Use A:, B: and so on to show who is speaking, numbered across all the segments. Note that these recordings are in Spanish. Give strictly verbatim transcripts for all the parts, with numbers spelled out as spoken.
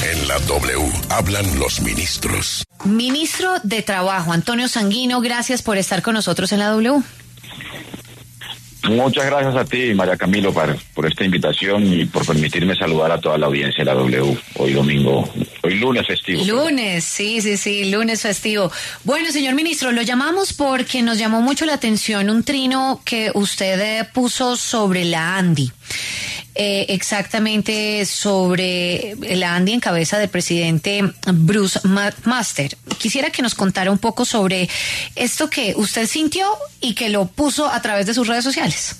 A: En la W hablan los ministros.
B: Ministro de Trabajo, Antonio Sanguino, gracias por estar con nosotros en la W.
C: Muchas gracias a ti, María Camilo, por, por esta invitación y por permitirme saludar a toda la audiencia de la W hoy domingo, hoy lunes festivo.
B: Lunes, sí, sí, sí, lunes festivo. Bueno, señor ministro, lo llamamos porque nos llamó mucho la atención un trino que usted eh, puso sobre la ANDI. Eh, exactamente sobre la ANDI en cabeza del presidente Bruce McMaster. Quisiera que nos contara un poco sobre esto que usted sintió y que lo puso a través de sus redes sociales.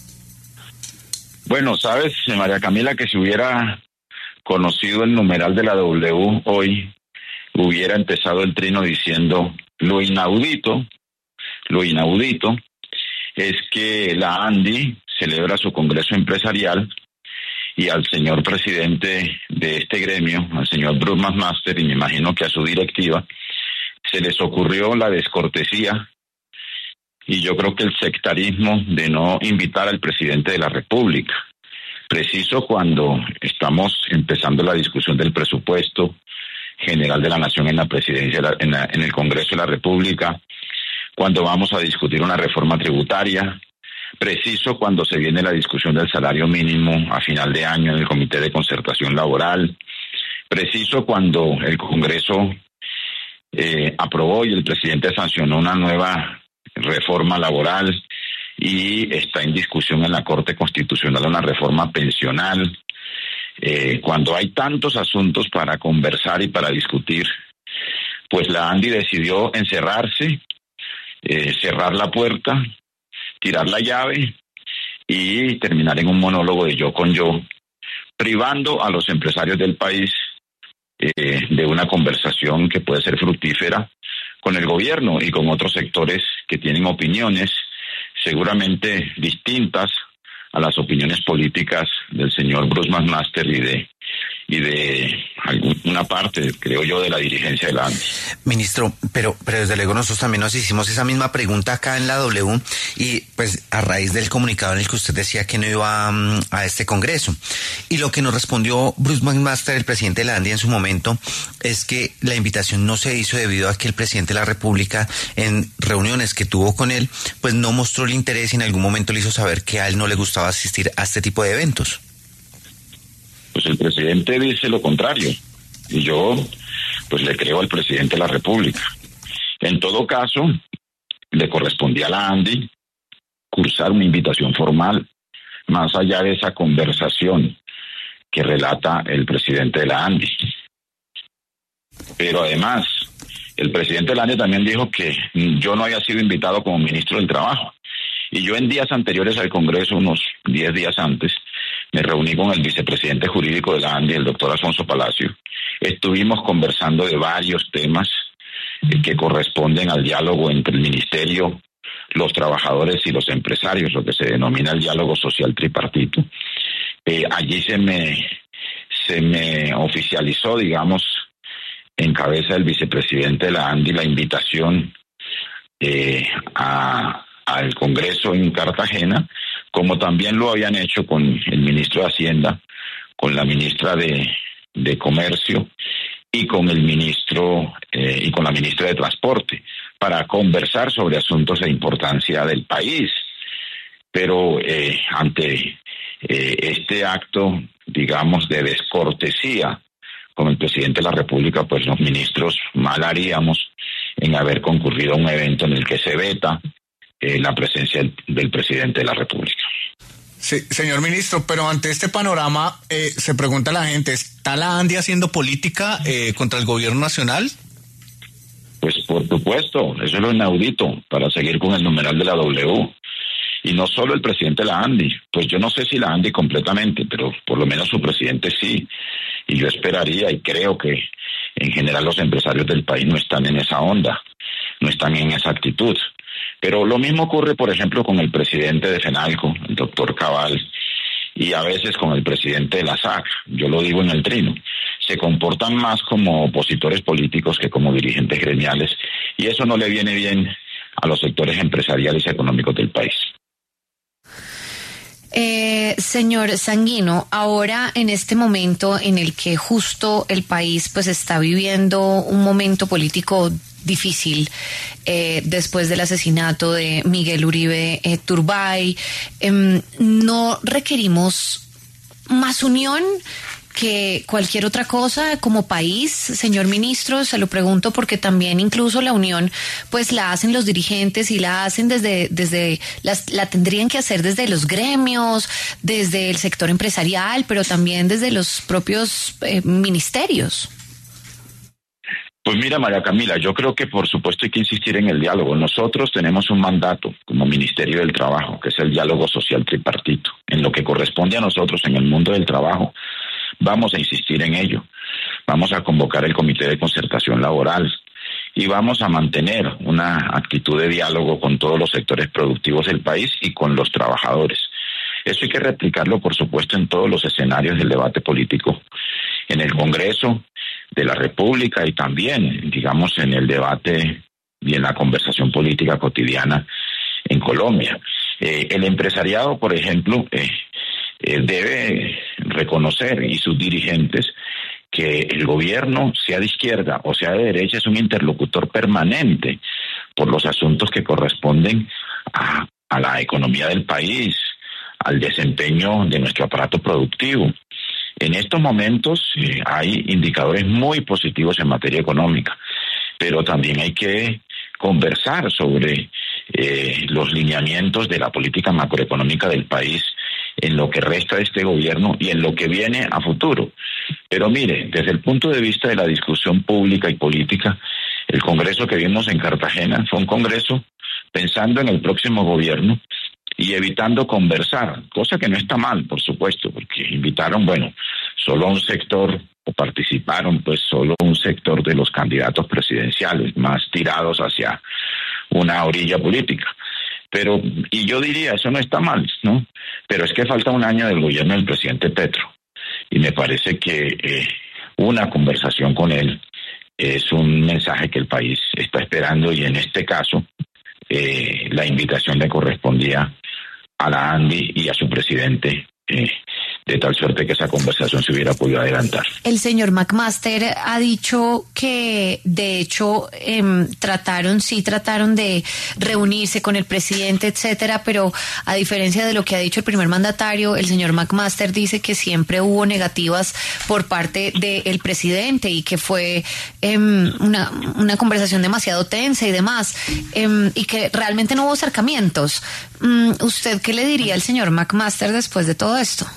C: Bueno, sabes, María Camila, que si hubiera conocido el numeral de la W hoy, hubiera empezado el trino diciendo lo inaudito, lo inaudito es que la ANDI celebra su congreso empresarial y al señor presidente de este gremio, al señor Bruce McMaster, y me imagino que a su directiva, se les ocurrió la descortesía y yo creo que el sectarismo de no invitar al presidente de la República, preciso cuando estamos empezando la discusión del presupuesto general de la Nación en la presidencia, en, la, en el Congreso de la República, cuando vamos a discutir una reforma tributaria, preciso cuando se viene la discusión del salario mínimo a final de año en el Comité de Concertación Laboral, preciso cuando el Congreso eh, aprobó y el presidente sancionó una nueva reforma laboral y está en discusión en la Corte Constitucional una reforma pensional, eh, cuando hay tantos asuntos para conversar y para discutir, pues la ANDI decidió encerrarse, eh, cerrar la puerta, tirar la llave y terminar en un monólogo de yo con yo, privando a los empresarios del país eh, de una conversación que puede ser fructífera con el gobierno y con otros sectores que tienen opiniones seguramente distintas a las opiniones políticas del señor Bruce McMaster y de y de alguna parte, creo yo, de la dirigencia de la ANDI.
D: Ministro, pero, pero desde luego nosotros también nos hicimos esa misma pregunta acá en la W y pues a raíz del comunicado en el que usted decía que no iba a, a este congreso. Y lo que nos respondió Bruce McMaster, el presidente de la ANDI en su momento, es que la invitación no se hizo debido a que el presidente de la República en reuniones que tuvo con él, pues no mostró el interés y en algún momento le hizo saber que a él no le gustaba asistir a este tipo de eventos.
C: Pues el presidente dice lo contrario, y yo pues le creo al presidente de la República. En todo caso, le correspondía a la ANDI cursar una invitación formal, más allá de esa conversación que relata el presidente de la ANDI. Pero además, el presidente de la ANDI también dijo que yo no había sido invitado como ministro del Trabajo. Y yo en días anteriores al Congreso, unos diez días antes, me reuní con el vicepresidente jurídico de la ANDI, el doctor Alfonso Palacio. Estuvimos conversando de varios temas eh, que corresponden al diálogo entre el ministerio, los trabajadores y los empresarios, lo que se denomina el diálogo social tripartito. Eh, allí se me, se me oficializó, digamos, en cabeza del vicepresidente de la ANDI, la invitación eh, a... al Congreso en Cartagena, como también lo habían hecho con el ministro de Hacienda, con la ministra de, de Comercio y con el ministro eh, y con la ministra de Transporte, para conversar sobre asuntos de importancia del país. Pero eh, ante eh, este acto, digamos, de descortesía con el presidente de la República, pues los ministros mal haríamos en haber concurrido a un evento en el que se veta Eh, la presencia del, del presidente de la República.
E: Sí, señor ministro, pero ante este panorama eh, se pregunta la gente, ¿está la ANDI haciendo política eh, contra el gobierno nacional?
C: Pues por supuesto, eso es lo inaudito para seguir con el numeral de la W. Y no solo el presidente de la ANDI, pues yo no sé si la ANDI completamente, pero por lo menos su presidente sí. Y yo esperaría y creo que en general los empresarios del país no están en esa onda, no están en esa actitud. Pero lo mismo ocurre, por ejemplo, con el presidente de FENALCO, el doctor Cabal, y a veces con el presidente de la S A C, yo lo digo en el trino. Se comportan más como opositores políticos que como dirigentes gremiales, y eso no le viene bien a los sectores empresariales y económicos del país.
B: Eh, señor Sanguino, ahora en este momento en el que justo el país pues está viviendo un momento político difícil eh, después del asesinato de Miguel Uribe eh, Turbay, eh, ¿no requerimos más unión que cualquier otra cosa como país, señor ministro? Se lo pregunto porque también incluso la unión pues la hacen los dirigentes y la hacen desde, desde las, la tendrían que hacer desde los gremios, desde el sector empresarial, pero también desde los propios eh, ministerios.
C: Pues mira, María Camila, yo creo que por supuesto hay que insistir en el diálogo. Nosotros tenemos un mandato como Ministerio del Trabajo, que es el diálogo social tripartito. En lo que corresponde a nosotros en el mundo del trabajo, vamos a insistir en ello. Vamos a convocar el Comité de Concertación Laboral y vamos a mantener una actitud de diálogo con todos los sectores productivos del país y con los trabajadores. Eso hay que replicarlo, por supuesto, en todos los escenarios del debate político, en el Congreso de la República y también, digamos, en el debate y en la conversación política cotidiana en Colombia. Eh, el empresariado, por ejemplo, eh, eh, debe reconocer, y sus dirigentes, que el gobierno, sea de izquierda o sea de derecha, es un interlocutor permanente por los asuntos que corresponden a, a la economía del país, al desempeño de nuestro aparato productivo. En estos momentos eh, hay indicadores muy positivos en materia económica, pero también hay que conversar sobre eh, los lineamientos de la política macroeconómica del país en lo que resta de este gobierno y en lo que viene a futuro. Pero mire, desde el punto de vista de la discusión pública y política, el congreso que vimos en Cartagena fue un congreso pensando en el próximo gobierno y evitando conversar, cosa que no está mal, por supuesto, porque invitaron, bueno, solo a un sector, o participaron pues solo un sector de los candidatos presidenciales, más tirados hacia una orilla política. Pero, y yo diría, eso no está mal, ¿no? Pero es que falta un año del gobierno del presidente Petro, y me parece que eh, una conversación con él es un mensaje que el país está esperando, y en este caso, eh, la invitación le correspondía a la ANDI y a su presidente, eh, de tal suerte que esa conversación se hubiera podido adelantar.
B: El señor McMaster ha dicho que de hecho eh, trataron, sí trataron de reunirse con el presidente, etcétera, pero a diferencia de lo que ha dicho el primer mandatario, el señor McMaster dice que siempre hubo negativas por parte del presidente y que fue eh, una, una conversación demasiado tensa y demás, eh, y que realmente no hubo acercamientos. ¿Usted qué le diría al señor McMaster después de todo esto?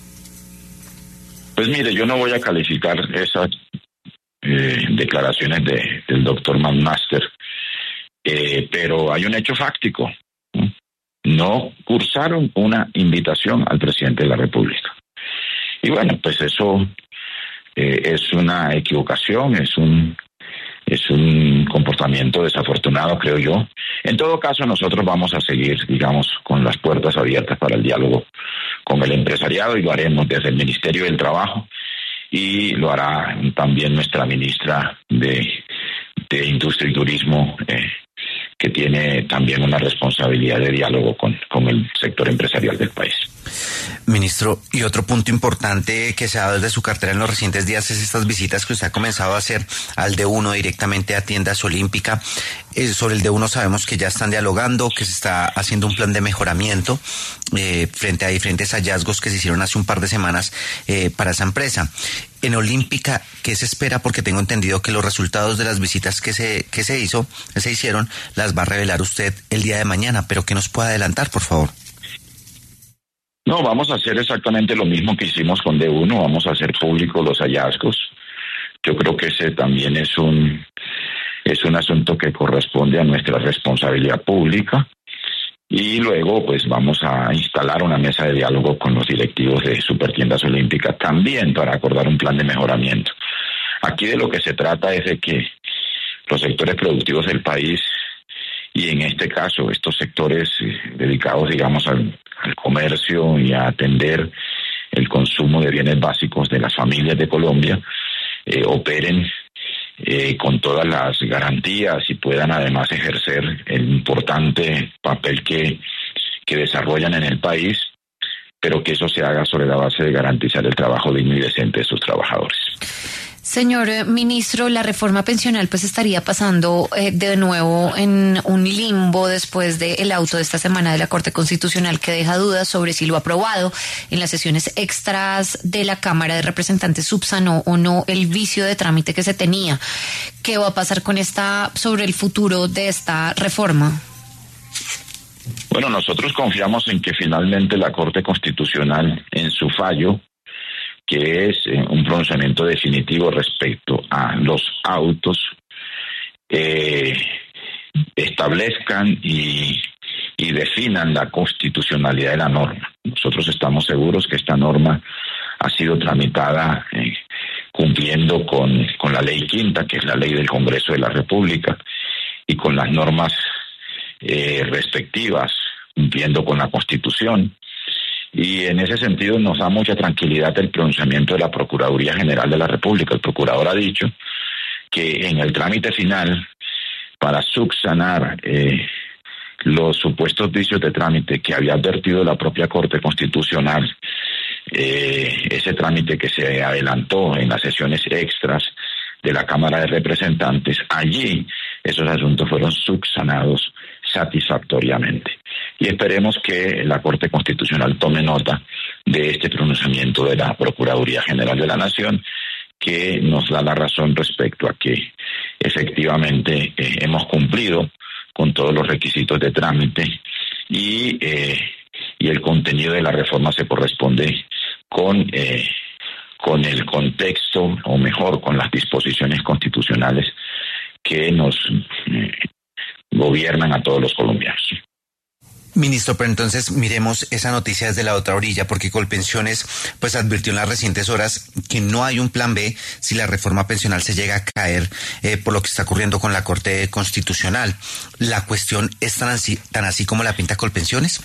C: Pues mire, yo no voy a calificar esas eh, declaraciones de, del doctor McMaster, eh, pero hay un hecho fáctico. ¿no? no cursaron una invitación al presidente de la República. Y bueno, pues eso eh, es una equivocación, es un es un comportamiento desafortunado, creo yo. En todo caso, nosotros vamos a seguir, digamos, con las puertas abiertas para el diálogo con el empresariado, y lo haremos desde el Ministerio del Trabajo, y lo hará también nuestra ministra de, de Industria y Turismo, eh, que tiene también una responsabilidad de diálogo con, con el sector empresarial del país.
D: Ministro, y otro punto importante que se ha dado desde su cartera en los recientes días es estas visitas que usted ha comenzado a hacer al D uno directamente a tiendas Olímpica. Eh, sobre el D uno sabemos que ya están dialogando, que se está haciendo un plan de mejoramiento eh, frente a diferentes hallazgos que se hicieron hace un par de semanas eh, para esa empresa. En Olímpica, ¿qué se espera? Porque tengo entendido que los resultados de las visitas que se que se hizo, que se hicieron, las va a revelar usted el día de mañana, pero ¿qué nos puede adelantar, por favor?
C: No, vamos a hacer exactamente lo mismo que hicimos con D uno, vamos a hacer públicos los hallazgos. Yo creo que ese también es un es un asunto que corresponde a nuestra responsabilidad pública, y luego pues vamos a instalar una mesa de diálogo con los directivos de Supertiendas Olímpicas también para acordar un plan de mejoramiento. Aquí de lo que se trata es de que los sectores productivos del país, y en este caso estos sectores eh, dedicados, digamos, al, al comercio y a atender el consumo de bienes básicos de las familias de Colombia, eh, operen eh, con todas las garantías y puedan además ejercer el importante papel que, que desarrollan en el país, pero que eso se haga sobre la base de garantizar el trabajo digno y decente de sus trabajadores.
B: Señor eh, ministro, la reforma pensional pues estaría pasando eh, de nuevo en un limbo después del auto de esta semana de la Corte Constitucional que deja dudas sobre si lo aprobado en las sesiones extras de la Cámara de Representantes subsanó o no el vicio de trámite que se tenía. ¿Qué va a pasar con esta, sobre el futuro de esta reforma?
C: Bueno, nosotros confiamos en que finalmente la Corte Constitucional, en su fallo, que es eh, un pronunciamiento definitivo respecto a los autos, eh, establezcan y, y definan la constitucionalidad de la norma. Nosotros estamos seguros que esta norma ha sido tramitada eh, cumpliendo con, con la ley quinta, que es la ley del Congreso de la República, y con las normas eh, respectivas, cumpliendo con la Constitución. Y en ese sentido nos da mucha tranquilidad el pronunciamiento de la Procuraduría General de la República. El procurador ha dicho que en el trámite final, para subsanar eh, los supuestos vicios de trámite que había advertido la propia Corte Constitucional, eh, ese trámite que se adelantó en las sesiones extras de la Cámara de Representantes, allí esos asuntos fueron subsanados satisfactoriamente. Y esperemos que la Corte Constitucional tome nota de este pronunciamiento de la Procuraduría General de la Nación, que nos da la razón respecto a que efectivamente eh, hemos cumplido con todos los requisitos de trámite y, eh, y el contenido de la reforma se corresponde con, eh, con el contexto, o mejor, con las disposiciones constitucionales que nos eh, gobiernan a todos los colombianos.
D: Ministro, pero entonces miremos esa noticia desde la otra orilla, porque Colpensiones pues advirtió en las recientes horas que no hay un plan B si la reforma pensional se llega a caer eh, por lo que está ocurriendo con la Corte Constitucional. ¿La cuestión es tan así, tan así como la pinta Colpensiones?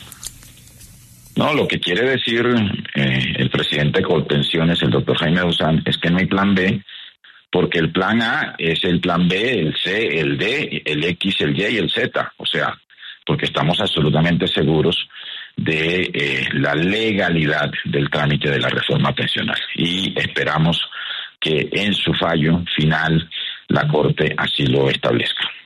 C: No, lo que quiere decir eh, el presidente de Colpensiones, el doctor Jaime Duzán, es que no hay plan B, porque el plan A es el plan B, el C, el D, el X, el Y y el Z, o sea, porque estamos absolutamente seguros de eh, la legalidad del trámite de la reforma pensional y esperamos que en su fallo final la Corte así lo establezca.